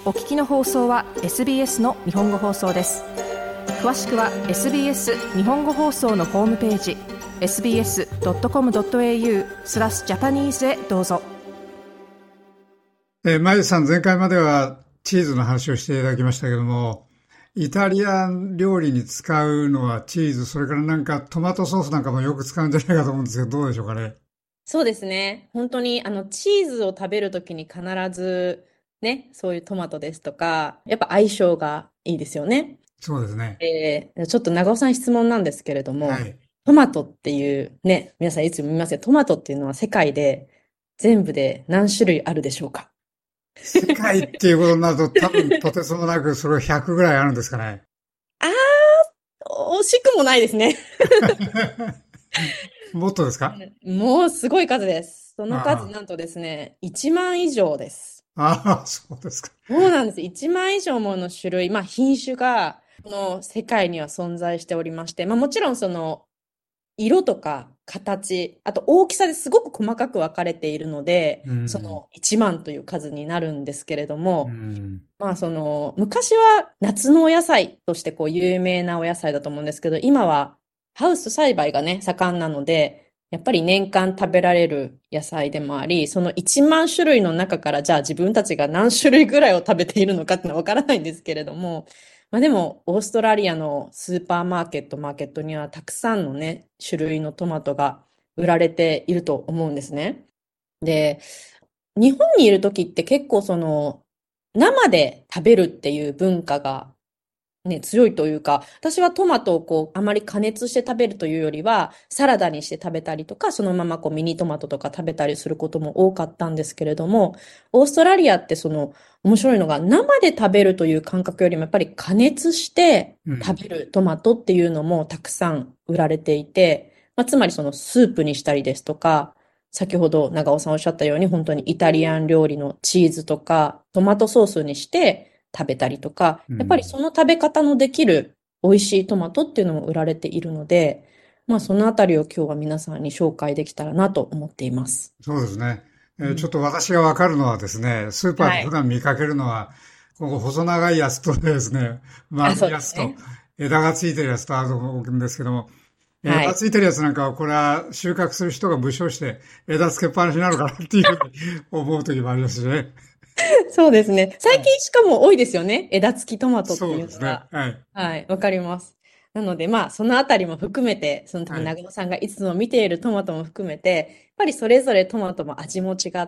お聞きの放送は SBS の日本語放送です。詳しくは SBS 日本語放送のホームページ sbs.com.au/Japanese へどうぞ。 まゆさん、前回まではチーズの話をしていただきましたけども、イタリアン料理に使うのはチーズ、それからなんかトマトソースなんかもよく使うんじゃないかと思うんですけど、どうでしょうかね。 そうですね。本当にチーズを食べるときに必ずね、そういうトマトですとか、やっぱ相性がいいですよね。 そうですね。 ちょっと長尾さん質問なんですけれども、 はい。 トマトっていうね、皆さんいつも見ますけど、トマトっていうのは世界で全部で何種類あるでしょうか？ 世界っていうことになると多分とてつもなくそれ100ぐらいあるんですかね。 あ惜しくもないですね。 もっとですか？ もうすごい数です。その数あなんとですね、1万以上です。 あ、ああ、そうですか。 そうなんです。1万以上もの種類、品種が、この世界には存在しておりまして、もちろんその、色とか形、あと大きさですごく細かく分かれているので、 うん。 その1万という数になるんですけれどうも、 ん。 その、昔は夏のお野菜としてこう有名なお野菜だと思うんですけど、今はハウス栽培がね、盛んなので、やっぱり年間食べられる野菜でもあり、その1万種類の中からじゃあ自分たちが何種類ぐらいを食べているのかっていうのはわからないんですけれども、でも、オーストラリアのスーパーマーケットにはたくさんのね、種類のトマトが売られていると思うんですね。で、日本にいる時って結構その、生で食べるっていう文化がね、強いというか、私はトマトをこう、あまり加熱して食べるというよりは、サラダにして食べたりとか、そのままこうミニトマトとか食べたりすることも多かったんですけれども、オーストラリアってその、面白いのが、生で食べるという感覚よりも、やっぱり加熱してうん。 食べるトマトっていうのもたくさん売られていて、つまりそのスープにしたりですとか、先ほど長尾さんおっしゃったように、本当にイタリアン料理のチーズとか、トマトソースにして、食べたりとか、やっぱりうん。 その食べ方のできる美味しいトマトっていうのも売られているので、そのあたりを今日は皆さんに紹介できたらなと思っています。 そうですね。 うん。 ちょっと私がわかるのはですね、スーパーで普はい。 段見かけるのは、この細長いやつとですね、 あ、 丸いそうやつと、 ですね。 枝がついてるやつとあると思うんですけども、 はい。 枝ついてるやつなんかは、これは収穫する人が無償して枝つけっぱなしになるかなっていうふうに思う時もありますしね。 そうですね。最はい。 近しかも多いですよね。枝付きトマトってそうですね。 いうのが。 はい。 はい、わかります。なので、そのあたりも含めて、その多分、 はい。 長尾さんがいつも見ているトマトも含めて、やっぱりそれぞれトマトも味も違って、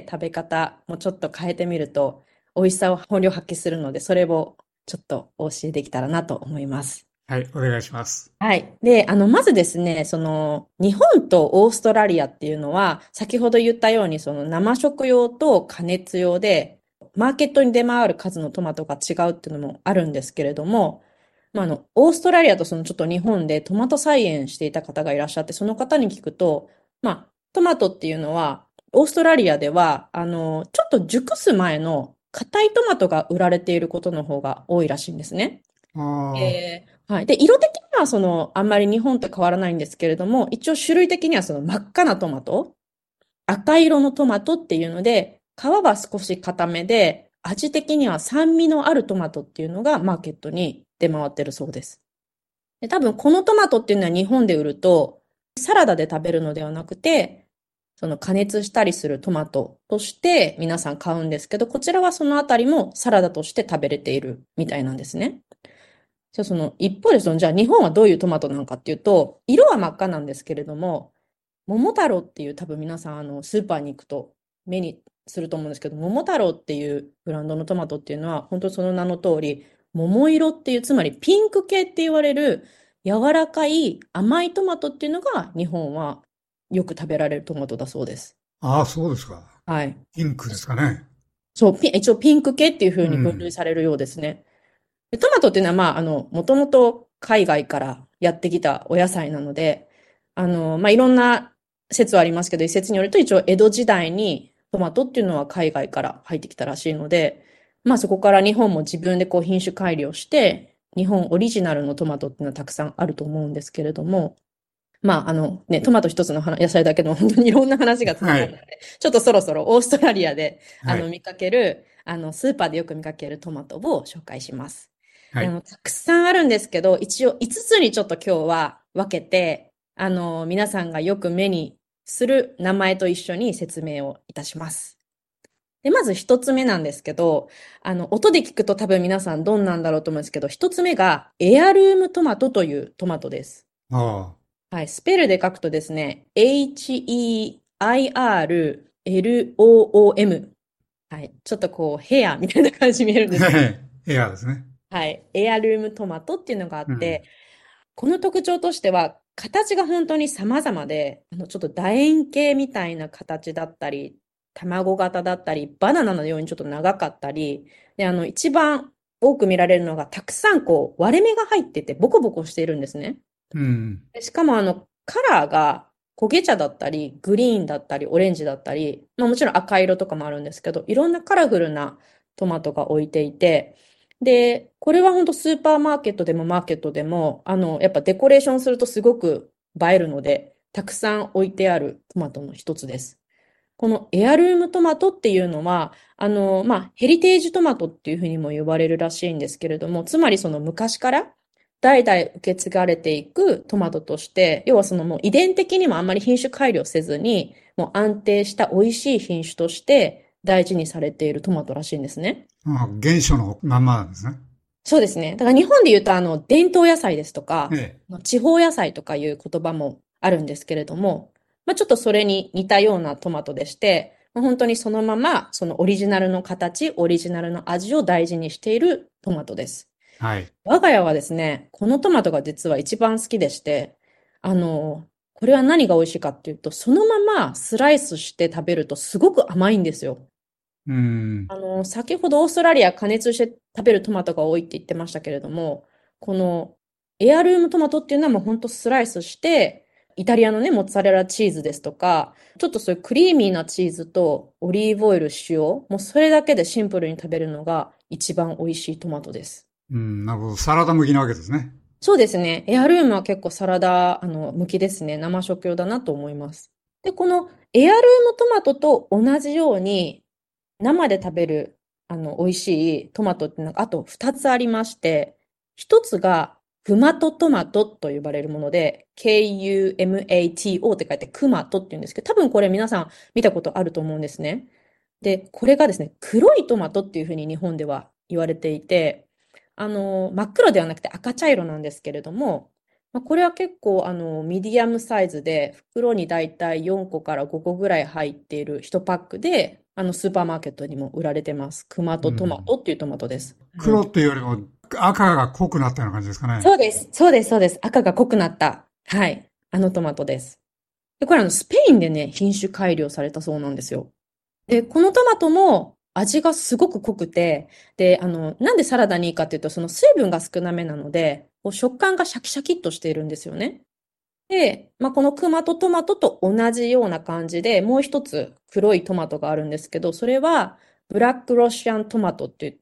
食べ方もちょっと変えてみると、美味しさを本領発揮するので、それをちょっとお教えできたらなと思います。 はい。お願いします。 はい。で、まずですね、その、日本とオーストラリアっていうのは、先ほど言ったように、その生食用と加熱用で、マーケットに出回る数のトマトが違うっていうのもあるんですけれども、オーストラリアとそのちょっと日本でトマト菜園していた方がいらっしゃって、その方に聞くと、トマトっていうのは、オーストラリアでは、ちょっと熟す前の硬いトマトが売られていることの方が多いらしいんですね。 あはい。で、色的にはその、あんまり日本と変わらないんですけれども、一応種類的にはその真っ赤なトマト、赤色のトマトっていうので、皮は少し硬めで、味的には酸味のあるトマトっていうのがマーケットに出回ってるそうです。で、多分このトマトっていうのは日本で売ると、サラダで食べるのではなくて、その加熱したりするトマトとして皆さん買うんですけど、こちらはそのあたりもサラダとして食べれているみたいなんですね。じゃあその一方でじゃあ日本はどういうトマトなのかっていうと、色は真っ赤なんですけれども、桃太郎っていう多分皆さんスーパーに行くと目にすると思うんですけど、桃太郎っていうブランドのトマトっていうのは、本当その名の通り、桃色っていう、つまりピンク系って言われる柔らかい甘いトマトっていうのが日本はよく食べられるトマトだそうです。 あ、ああ、そうですか。 はい。 ピンクですかね。 そう、一応ピンク系っていう風に分類うん。 されるようですね。でトマトっていうのは、もともと海外からやってきたお野菜なので、いろんな説はありますけど、一説によると一応江戸時代にトマトっていうのは海外から入ってきたらしいので、そこから日本も自分でこう品種改良して、日本オリジナルのトマトっていうのはたくさんあると思うんですけれども、トマト一つの野菜だけでも本当にいろんな話がつなはい。 がるので、ちょっとそろそろオーストラリアで、 はい。 見かける、 スーパーでよく見かけるトマトを紹介します。で、 はい。 たくさんあるんですけど、一応5つにちょっと今日は分けて、皆さんがよく目にする名前と一緒に説明をいたします。で、まず一つ目なんですけど、音で聞くと多分皆さんどんなんだろうと思うんですけど、一つ目がエアルームトマトというトマトです。 ああ。 はい、スペルで書くとですね、HEIRLOOM。はい、ちょっとこう、ヘアみたいな感じに見えるんですけど、 エアですね。 はい、エアルームトマトっていうのがあうん。 って、この特徴としては、形が本当に様々で、ちょっと楕円形みたいな形だったり、卵型だったり、バナナのようにちょっと長かったり、で、一番多く見られるのが、たくさんこう、割れ目が入ってて、ボコボコしているんですね。 うん。 でしかもカラーが焦げ茶だったり、グリーンだったり、オレンジだったり、まあもちろん赤色とかもあるんですけど、いろんなカラフルなトマトが置いていて、で、これは本当スーパーマーケットでもマーケットでも、やっぱデコレーションするとすごく映えるので、たくさん置いてあるトマトの一つです。このエアルームトマトっていうのは、まあ、ヘリテージトマトっていうふうにも呼ばれるらしいんですけれども、つまりその昔から代々受け継がれていくトマトとして、要はそのもう遺伝的にもあんまり品種改良せずに、もう安定した美味しい品種として大事にされているトマトらしいんですね。 ああ、原初のまんまなんですね。 そうですね。だから日本で言うと伝統野菜ですとか、 ええ。 地方野菜とかいう言葉もあるんですけれども、まあ、ちょっとそれに似たようなトマトでして、まあ本当にそのまま、そのオリジナルの形、オリジナルの味を大事にしているトマトです。 はい。 我が家はですね、このトマトが実は一番好きでして、あの、これは何が美味しいかっていうと、そのままスライスして食べるとすごく甘いんですよ。 うん。 先ほどオーストラリア加熱して食べるトマトが多いって言ってましたけれども、このエアルームトマトっていうのはもうほんとスライスして、イタリアのね、モッツァレラチーズですとか、ちょっとそういうクリーミーなチーズとオリーブオイル、塩、もうそれだけでシンプルに食べるのが一番美味しいトマトです。 うん。なるほど。サラダ向きなわけですね。 そうですね。エアルームは結構サラダ、向きですね。生食用だなと思います。で、このエアルームトマトと同じように、生で食べる、美味しいトマトってなんか、あと2つありまして、1つが、クマトトマトと呼ばれるもので、KUMATO って書いてクマトって言うんですけど、多分これ皆さん見たことあると思うんですね。で、これがですね、黒いトマトっていうふうに日本では言われていて、真っ黒ではなくて赤茶色なんですけれども、まあ、これは結構ミディアムサイズで、袋にだいたい4個から5個ぐらい入っている1パックで、スーパーマーケットにも売られてます。クマトトマうん。 トっていうトマトです。はい。 黒っていうよりも赤が濃くなったような感じですかね。 そうです。そうです。そうです。赤が濃くなった。はい。あのトマトです。で、これスペインでね、品種改良されたそうなんですよ。で、このトマトも味がすごく濃くて、で、なんでサラダにいいかっていうと、その水分が少なめなので、こう食感がシャキシャキっとしているんですよね。で、まあ、このクマとトマトと同じような感じで、もう一つ黒いトマトがあるんですけど、それはブラックロシアントマトって言って、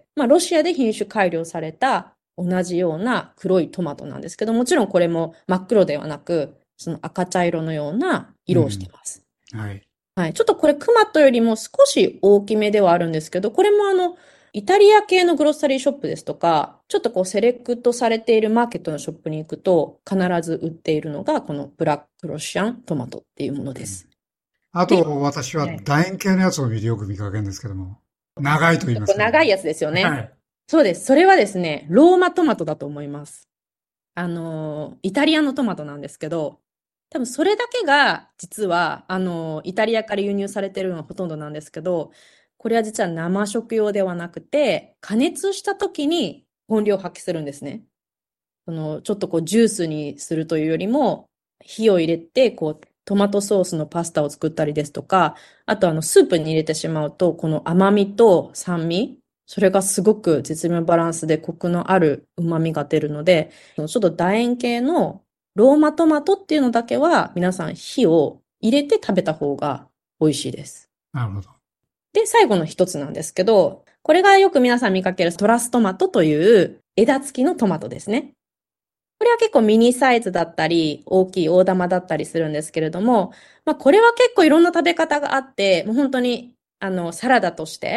まあ、ロシアで品種改良された同じような黒いトマトなんですけど、もちろんこれも真っ黒ではなく、その赤茶色のような色をしていうん。 ます。 はい。 はい。ちょっとこれクマトよりも少し大きめではあるんですけど、これもイタリア系のグロッサリーショップですとか、ちょっとこうセレクトされているマーケットのショップに行くと、必ず売っているのが、このブラックロシアントマトっていうものうん。 です。で、 あと、私ははい。 楕円形のやつをよく見かけるんですけども。長いと言いますけども。 長いやつですよね。 はい。 そうです。それはですね、ローマトマトだと思います。イタリアのトマトなんですけど、多分それだけが実は、イタリアから輸入されてるのがほとんどなんですけど、これは実は生食用ではなくて、加熱した時に本領を発揮するんですね。ちょっとこうジュースにするというよりも、火を入れて、こう、トマトソースのパスタを作ったりですとか、あとスープに入れてしまうと、この甘みと酸味、それがすごく絶妙バランスでコクのある旨味が出るので、ちょっと楕円形のローマトマトっていうのだけは皆さん火を入れて食べた方が美味しいです。 なるほど。 で、最後の一つなんですけど、これがよく皆さん見かけるトラストマトという枝付きのトマトですね。これは結構ミニサイズだったり、大きい大玉だったりするんですけれども、まあこれは結構いろんな食べ方があって、もう本当に、サラダとして、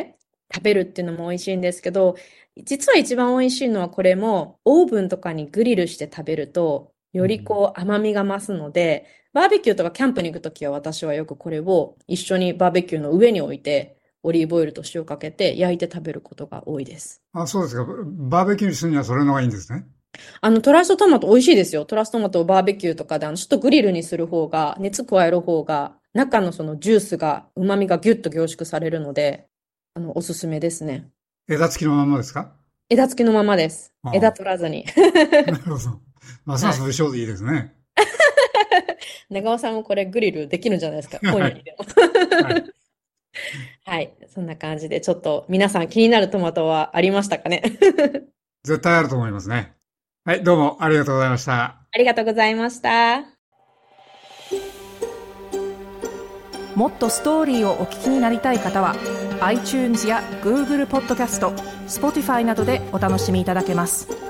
食べるっていうのも美味しいんですけど、実は一番美味しいのはこれもオーブンとかにグリルして食べると、よりこう甘みが増すので、バーベキューとかキャンプに行くときは私はよくこれを一緒にバーベキューの上に置いて、オリーブオイルと塩かけて焼いて食べることが多いです。 あ、そうですか。バーベキューにするにはそれの方がいいんですね。 トラストトマト美味しいですよ。トラストトマトをバーベキューとかで、ちょっとグリルにする方が、熱加える方が、中のそのジュースが、旨味がギュッと凝縮されるので、おすすめですね。 枝付きのままですか？ 枝付きのままです。枝あ取らずに。 あ、なるほど。ますまはい。 す不精でいいですね。 長尾さんもこれグリルできるんじゃないですか。今はい。 夜にでも。 はい。 はい。そんな感じで、ちょっと皆さん気になるトマトはありましたかね。 絶対あると思いますね。はい、どうもありがとうございました。 ありがとうございました。 もっとストーリーをお聞きになりたい方は iTunes や Google ポッドキャスト、Spotify などでお楽しみいただけます。